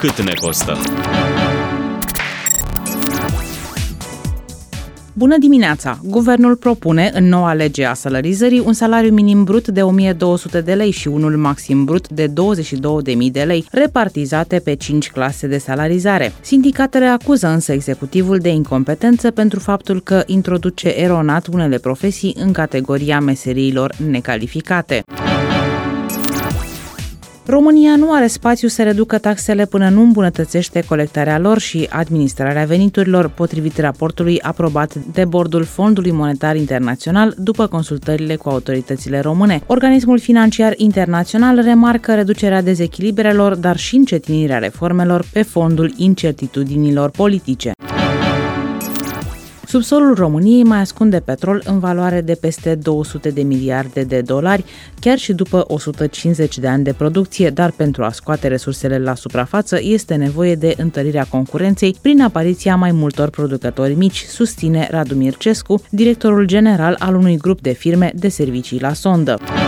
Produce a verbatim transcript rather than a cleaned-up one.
Cât ne costă? Bună dimineața! Guvernul propune în noua lege a salarizării un salariu minim brut de o mie două sute de lei și unul maxim brut de douăzeci și două de mii de lei, repartizate pe cinci clase de salarizare. Sindicatele acuză însă executivul de incompetență pentru faptul că introduce eronat unele profesii în categoria meseriilor necalificate. România nu are spațiu să reducă taxele până nu îmbunătățește colectarea lor și administrarea veniturilor, potrivit raportului aprobat de Bordul Fondului Monetar Internațional după consultările cu autoritățile române. Organismul financiar internațional remarcă reducerea dezechilibrelor, dar și încetinirea reformelor pe fondul incertitudinilor politice. Subsolul României mai ascunde petrol în valoare de peste două sute de miliarde de dolari, chiar și după o sută cincizeci de ani de producție, dar pentru a scoate resursele la suprafață este nevoie de întărirea concurenței prin apariția mai multor producători mici, susține Radu Mircescu, directorul general al unui grup de firme de servicii la sondă.